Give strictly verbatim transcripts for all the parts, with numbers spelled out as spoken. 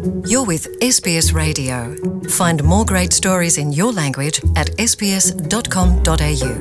You're with S B S Radio. Find more great stories in your language at s b s dot com dot a u.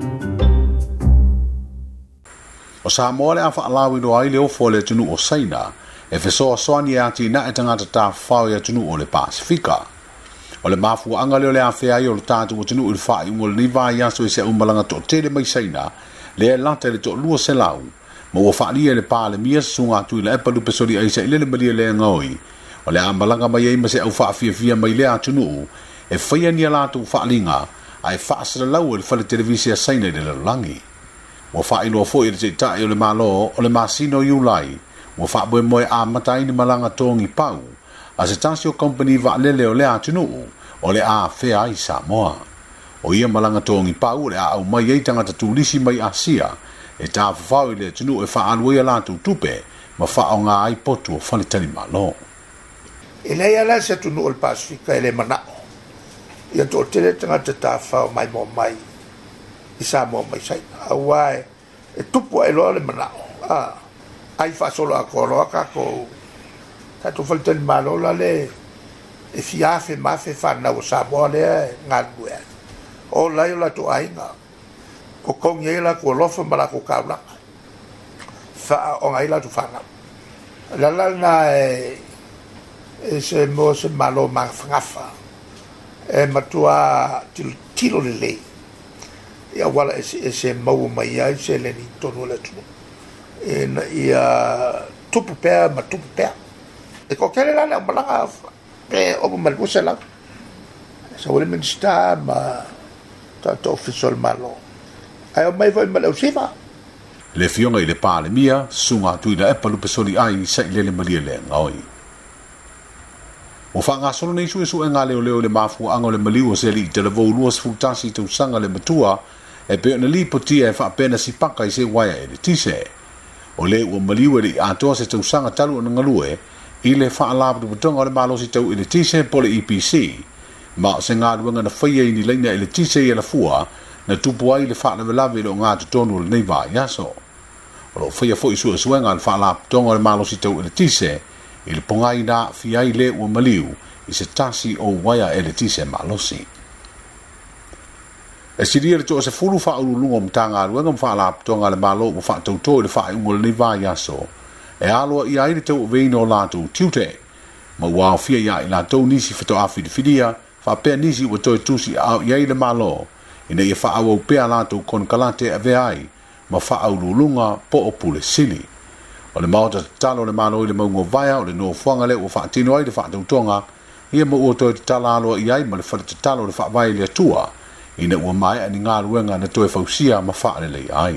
O Samoa le afa alawi do ai le ofo le tunu o Saina, e fesoa soani ati na e tangata ta whao ia tunu o le Pasifika. O le mafu anga leo le awhea i o le tātu o tunu o le whai mo le niwa i aso i se umalanga to tele mai Saina, le e lata le to lua se lau, ma ua whaalia le pā le mia sunga tui le epalu pesori aisa i le le malia le ngoi. O le amalanga mai ei ma se au wha fia fia mai le atunu, e whaia nia lātu whaalinga, a e whaasara lau e le whale televisia Saina i le lalangi. Wa fa ino fo i te tai o le malo o le masino iulai wa fa boe moe a matai ni malanga tongi pau a se tasio company va lele o le atunu o le a fea i Samoa o ia malanga tongi pau le a au mai ei tangata tulisi mai Asia e ta fa i le atunu e fa alwe la tu tupe ma fa o nga ai potu o fale tali malo e le ala se tunu o le Pasifika e le mana ia to tele tangata ta fa mai mo mai i Samoa mai sai awai e tupu e loa le manao ah ai fa solo a koroa ka ko ta tu falta il malo la le e fiafe ma fe fa na o Samoa le ngalue o la yo la tu ainga o kong ye la ko lofa mala ko kaula fa o ngai la tu fa na la la na e e se mo se malo ma ngafa e matua til tilo le le ia wala e se mau mai ai se le ni tonu le tu e na ia tupu pea ma tupu pea e ko kele la le malanga e o mal busela sa wale minsta ma tanto official malo ai mai vai mal usiva le fionga i le pale mia sunga tuina e palu pesoli ai sa ile le malia le ngoi o fanga solo nei su su nga le le le mafu anga le maliu se li te le volu os futasi tu sanga le matua e pe na li potia e fa pena si paka i se waia e le tise o le o maliu e ato se tu sanga talu na ngalue i le fa ala bu tonga le malo si tu i le tise po le E P C ma se nga luanga na faia ni leina i le tise e la fua na tupu ai le fa na lave lo nga tu tonu le nei va ya so o lo faia fo i su su nga le fa ala tonga le malo si tu i le tise i le pongai na fiai le o maliu i se tasi o waia e le tise malosi. E siria le to se fulu fa ulungo mtanga luenga mfa la tonga le malo mo fa tauto le fa ngol ni va yaso e alo i ai le to veino la tu tiute ma wa fia ya i la to nisi fito afi de fidia fa pe nisi o to tusi a i le malo ina ia fa au pe la tu kon kalate ave ai ma fa ulunga po opule sili o le mauta talo le malo i le maungo vaia o le no fuanga le o fa tino ai le fa tautonga ia mo o to talalo i ai ma le fa talo le fa vai le tua ina ua mai ani ngā ruenga na toe fausia ma whaare lei ai.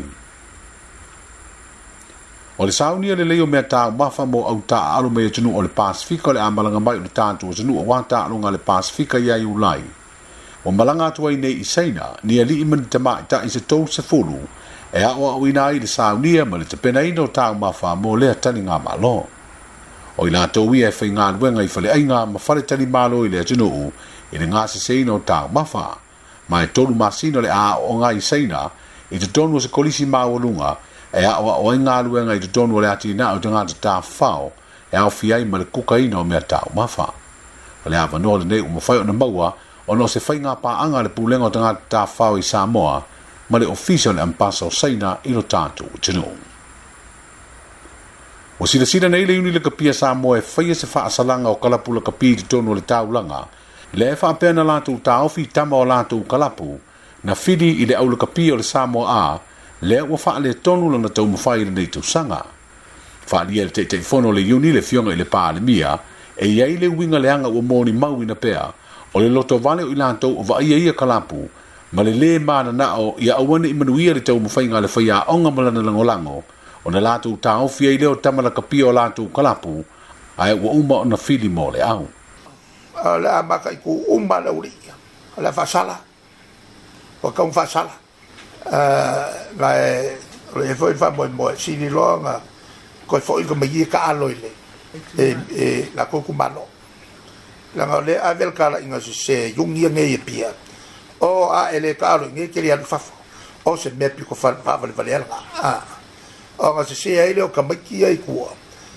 O le saunia le leo mea tā mafa mo au tā alo mea tunu o le Pasifika o le amalanga mai o le tātu o tunu o wata alonga le Pasifika ia i ulai. O malanga atua i nei i Saina, ni a li imani ta mai ta i se tau se fulu, e a oa uina ai le saunia ma le te pena ino tā mafa mo lea tani ngā malo. O i la tau ia e whai ngā ruenga i whale ainga ma whale tani malo i le tunu u, i le ngā se se ino tā mafa. Ma e tolu masino le a o ngai Saina i te tonu se kolisi mawalunga e a o o ngā luenga i te tonu le ati na o te ngāta tā whao e a o fiai ma le kukaina o mea tau mawha. O le awa noa le nei o mawhai o na maua o no se whai ngā pā anga le pūlenga o te ngāta tā whao i Samoa ma le official ambassador Saina i lo tātu o tinu. O sila sila nei le uni le kapia Samoa e whaia se wha asalanga o kalapula kapi te tonu le taulanga le fa pena la tu tau fi tama la tu kalapu na fidi i le aula kapi o le Samoa a le wa fa le tonu na tau mafai le tu sanga fa le te te fono le uni le fionga i le pa le mia e ia le winga le anga o moni mau ina pea o le loto vale o ila tau va ia ia kalapu ma le le mana na o ia awane i manuia le tau mafai nga le faya onga malana langolango o na la tu tau fi i le o tama la kapi o la tu kalapu ai wa uma o na fidi mo le au la maka i ku umma la uri la fasala o ka un fasala la le foi fa mo mo si ni longa ko foi ko me ka alo ile e e la ko kumano la ngole avel kala inga se jungi nge pia o a ele ka alo nge ke ya fa o se me pi ko fa fa vale vale ah o nga se se ile o ka maki ai ku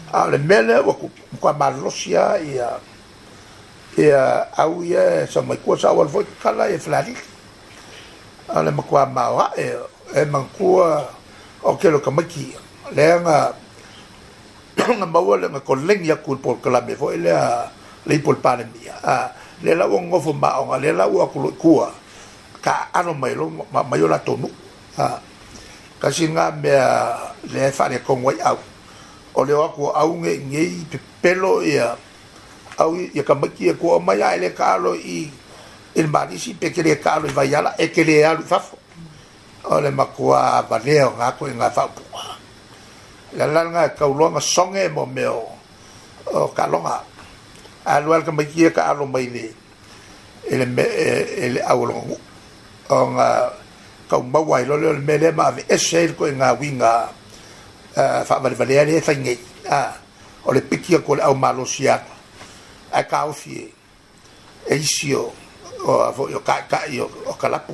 a le mele wa ku kwa malosia ia ia au ia sa mai ko sa wal foi kala e flari ale ma kwa ma e e mankua o ke lo kamaki le nga nga mawale nga koleng ya ku por kala me foi le le por pandemia a le la wo ngofo ma o le la wo ku ku ka ano mai lo ma yo la tonu a ka singa me le fa le con wai au o le aku au nge nge pelo ia au ia kamaki ko mai ai le kalo i il marisi pe ke le kalo vai ala e ke le alu fafo o le makua valeo nga ko nga fa la la nga ka ulonga songe mo meo o kalonga alu al kamaki ka alo mai le ele ele aulongo o nga ka mawai lo le mele ma e sel ko nga winga fa va valere le fa ngi a o le piki ko le au malosia a ka ofie e isio o vo yo ka ka yo o kalapu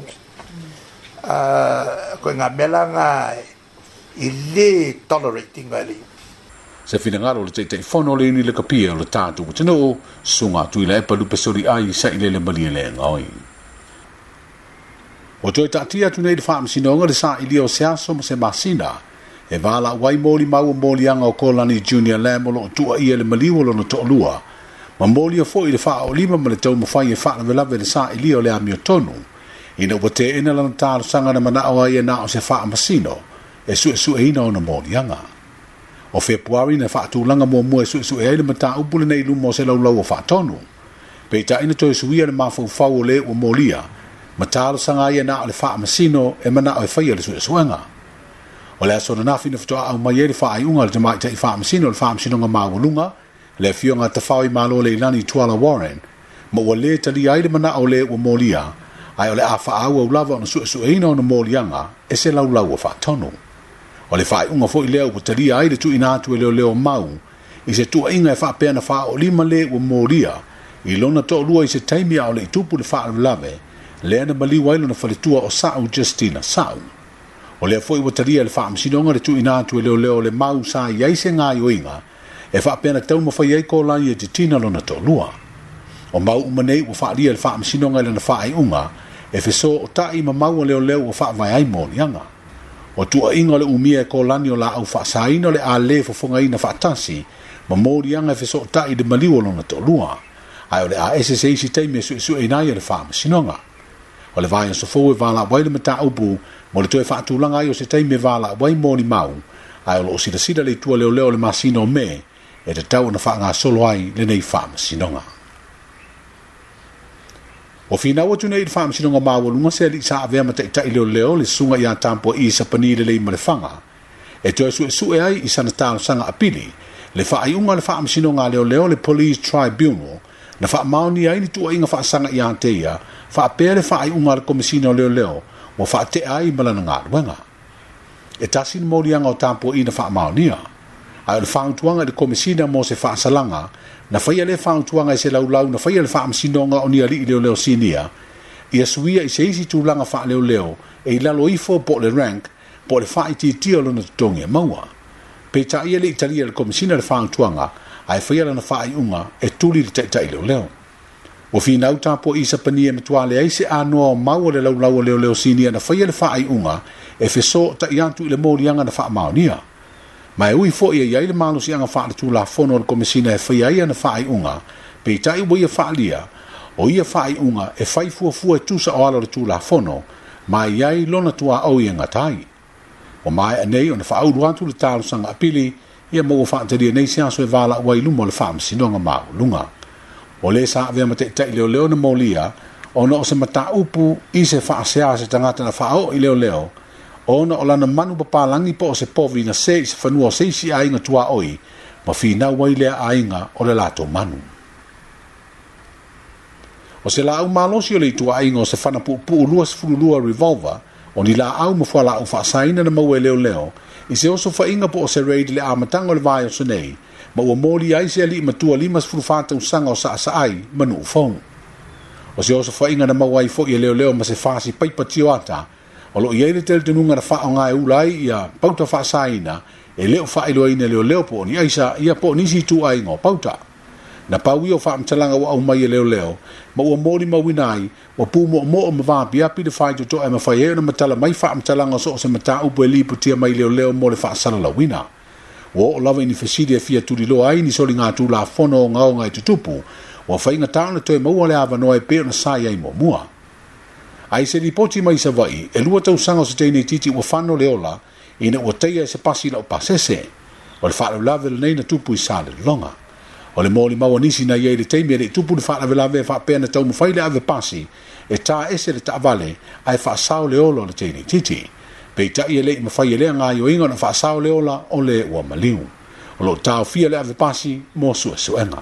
a ko nga mela nga ile tolerating ali se fina ngaro le te fono le ni le kapia le tatu tino sunga tu ile pa lu pesori ai sa ile le mali le ngoi o toi tatia tu nei de fam sinonga le sa ilio sia so se masina e vala wai moli mau moli anga o kolani junior lamolo tu ia le mali wolo no to lua ma moli fo ile fa o lima ma le tau ma fai e fa na vela vela sa ilio le amio tonu ina wote ina lan ta sanga na mana o ia na o se fa masino e su su e ina o na moli anga o februari na fa tu langa mo mo su su e le mata u pule nei lu mo se lau lau o fa tonu pe ta ina to su ia le ma fo fa o le o molia matalo sanga ia na le fa masino e mana o fa ia le su suanga o le so na fina fto au mai le fa ai unga le mai te fa masino le fa masino nga maulunga le fionga te fa i malo le lani tuala Warren mo wale tali ai le mana o le o molia ai o le afa au o lava na su su e ina o na molianga e se lau lau o fa tonu o le fa i unga fo i leo tali ai le tu ina tu leo leo mau i se tu inga e fa pena fa o lima le o molia i lona to lua i se taimi o le tupu le fa lave le na mali wailo na faletua o sau Justina sau o le foi wataria le fa msinonga le tu ina tu leo leo le mau sa yai se nga yoinga e fa pena tau ma fa yai ko la ye Justina lona to lua o mau umanei o fa lia le fa msinonga le na fa ai unga e fe so o tai ma mau leo leo o fa vai ai mo yanga o tu inga le umia ko lani o la au fa saino le a le fo fonga ina fa tasi ma mo yanga e fe so tai de mali o lona to lua ai o le a S S A si tai me su su ina ye le fa msinonga o le vai so fo e vala wai le mata upu mo le toe fatu langa ai o se tai me vala wai mo ni mau ai o sida sida le tua leo leo le masino me e te tau na wha ngā solo ai le nei wha masinonga o fina watu nei wha masinonga mawalunga se li sa avea mata itai leo leo le sunga i a tampo i sa panire le i malefanga e toe su e su e ai i sana talo sanga apili le wha ai unga le wha masinonga leo leo le police tribunal na wha mauni ai ni tua inga wha sanga i a teia fa pere fa ai unga le komisina leo leo mo fa te ai malana ngā ruenga e tasi ni morianga o tampo ina fa maonia ai le fa utuanga le komisina mo se fa salanga na fa le fa utuanga i se lau lau na fa le fa msinonga o ni ali leo leo sinia ia suia i se isi tūlanga fa leo leo e i lalo ifo po le rank po le fa i ti tio lona tutongi e maua pe ta ia le italia le komisina le fa utuanga ai fa ia lana fa ai unga e tuli le tai leo leo o fina au tapo isa pania mtuale ai se anoa o maua le lau lau leo leo sinia na whaia le wha ai unga e feso ta iantu i le morianga na wha maonia. Ma e ui fo ia iai le malo si anga wha le tūla fono le komisina e whaia ia na wha ai unga pe tai ua ia wha lia o ia wha ai unga e whai fua fua e tusa o ala le tūla fono ma iai lona tua au i ngatai. O mai anei o na wha au ruantu le talo sanga apili ia mo o wha taria nei siaso e vala ua i lumo le wha msinonga mau lunga. O le sa avea ma te tai leo leo na molia, o na o se mata upu i se wha asea se tangata na wha o i leo leo, o na o lana manu papalangi po o se povi na se i se whanua se isi a inga tua oi, ma whina wai lea a inga o le lato manu. O se la au malosi o le tua a inga o se whana pu pu lua se fulu lua revolver, o ni la au ma whala au wha saina na maue leo leo, i se oso wha inga po o se raid le amatanga o le vai o se nei, ma ua moli ai se ali matua lima se furufata usanga o saa saai manu ufong. O se oso whainga na mawai fo i leo leo ma se whasi paipatio ata, o lo i eire tel tenunga na wha o ngai ulai i a pauta wha saina, e leo whaelo ina leo leo po ni aisa ia po nisi tu ai ngō pauta. Na pau i o wha mtalanga wa au mai e leo leo, ma ua mōri ma winai, wa pū mo mo o mawā pia pi de whai to to e ma whai e na matala mai wha mtalanga so o se mata upo e li putia mai leo leo mo le wha sala la wina. Wa o lawa ini fesidi e fia turi lo ai ni soli ngā tū la whono o ngao ngai tutupu, wa whai ngā tāna toi maua le awa noa e pēr na sai ai mo mua. Ai se li poti mai sa vai, e lua tau sanga o se teine titi ua whano leola, ina ua teia e se pasi la o pasese, o le whaala lave le nei na tupu i sa le longa. O le mōli maua nisi na iei le teimi e le tupu le whaala lave e whaapea na tau mawhai le ave pasi, e tā ese le taavale, ai whaasao leola o le teine titi. Pei tai e le i mawhai e lea ngā yo inga na whaasao leola o le ua maliu. O lo tāo fia le ave pasi, mō sua suenga.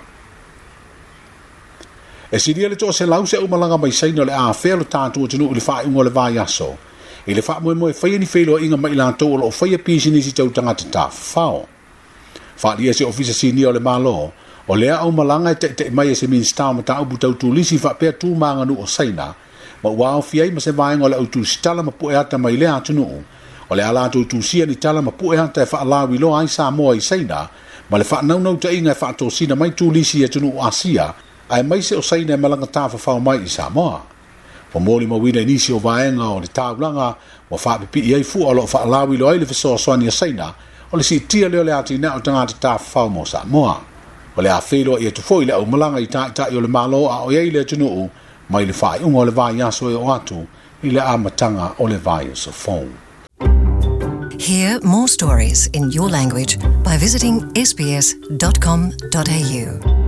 E siria le toa se lau se umalanga mai saina le a whea lo tātua tunu u le whae ungo le vai aso. I le wha moe moe whaia ni whaelo inga mai lanto o lo whaia pisi nisi tau tangata tā whao. Wha lia se ofisa sinia o le malo, o lea au malanga e te te mai e se minsta ma ta ubu tau tu lisi wha pia tū manganu o saina, ma wao fiai ma se vaenga o le au tu stala ma pue ata mai lea tunu u, o le ala tu tu sia ni tala ma pue ata e wha alawi lo ai sa moa i saina, ma le wha naunau ta inga e wha to sina mai tu lisi e tunu u asia, ai mai se o saina e malanga tā whawhau mai i Samoa. Po mōli ma wina inisi o vaenga o le tāulanga, wa whapipi i ei fua o lo whaalawi lo eile whasoa soani a saina, o le si tia leo le ati na o tangata tā whawhau mo Samoa. O le a whelo i e tufoi le au malanga i tā i o le malo a o eile tunu u, mai le whai unga o le vai aso e o atu, i le amatanga o le vai o sofou. Hear more stories in your language by visiting s b s dot com dot a u.